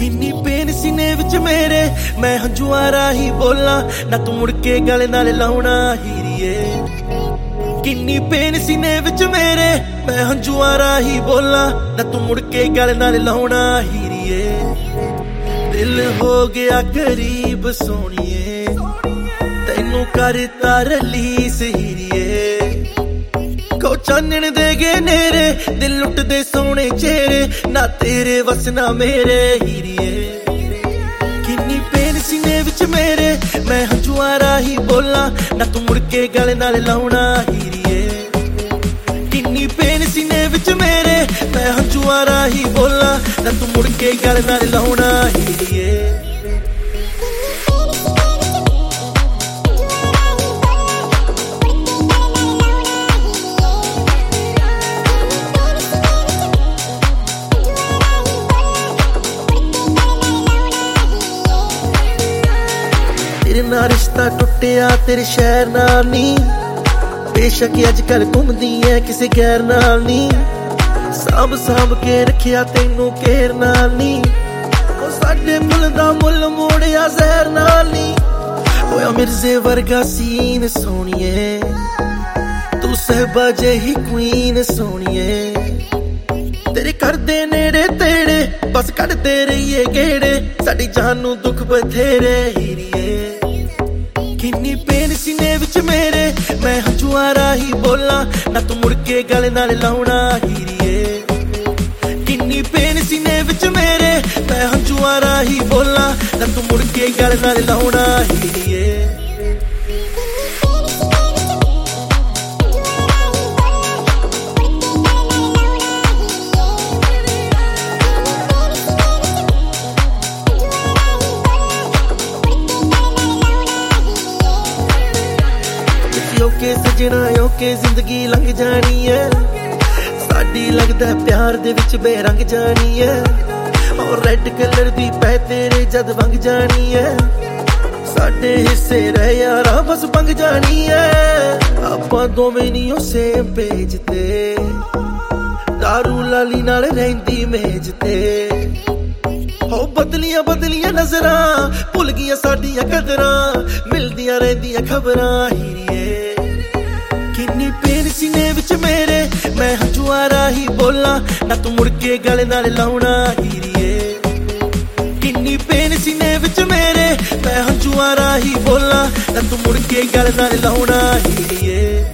किन्नी pen सीने विच मेरे, मैं हंजुआं राही बोला ना तू मुड़ के गल नाल लाउणा हीरिए। किन्नी पेन सीने विच मेरे, मैं हंजुआं राही बोला ना तू मुड़ के गल नाल लाउणा हीरिए। दिल हो गया करीब सोनिए, तैनू करता रलीस हीरिए। को चानण दे गए नेरे, दिल लुट दे सोने चेहरे, ना तेरे वस ना मेरे हीरिए। किन्नी पेन सीने विच मेरे, मैं हंजुआं राही बोला ना तू मुड़ के गल नाल लाउणा हीरिए। किन्नी पेन सीने विच मेरे, मैं हंजुआं राही बोला ना तू मुड़ के गल नाल लाउणा हीरिए। तेरे नाल रिश्ता टुटिया तेरे शहर नाल नी, बेशक अजकल घूमदी है किसे गैर नाल नी। सांभ सांभ के रखिया तैनू केर नाल नी, ओ साडे मुल दा मुल मोड़िया जहर नाल नी। होया मिर्जे वर्गा सीन सोनिए, तू सहबा जेही क्वीन सोनिए। तेरे करदे नेड़े तेड़े बस कढ़दे रहिए गेड़े, साडी जान नू दुख बथेरे हीरिए। किन्नी पेन सीने विच मेरे, मैं हंजुआं राही बोला ना तू मुड़ के गल नाल लाउणा हीरिए। किन्नी पेन सीने विच मेरे, मैं हंजुआं राही बोला ना तू मुड़ के गल नाल लाउणा हीरिए। ओके सजना ओके जिंदगी लंघ जानी है, साडी लगदा प्यार दे विच बेरंग जानी है। और रेड कलर दी पै तेरे जद वंग जानी है, साडे हिस्से रह यारा बस बंग जानी है। आपां दोवें नहीं सेम पेज ते, दारू लाली नाल रहिंदी मेज ते। हो बदलियां बदलियां नजरां, भुल गईयां साडियां कदरां, मिलदियां रहिंदियां खबरां हीरिए। किन्नी पेन सीने विच मेरे, मैं हंजुआं राही बोला ना तू मुड़ के गल नाल लाउणा हीरिए। किन्नी पेन सीने विच मेरे, मैं हंजुआं राही बोला ना तू मुड़ के गल नाल लाउणा हीरिए।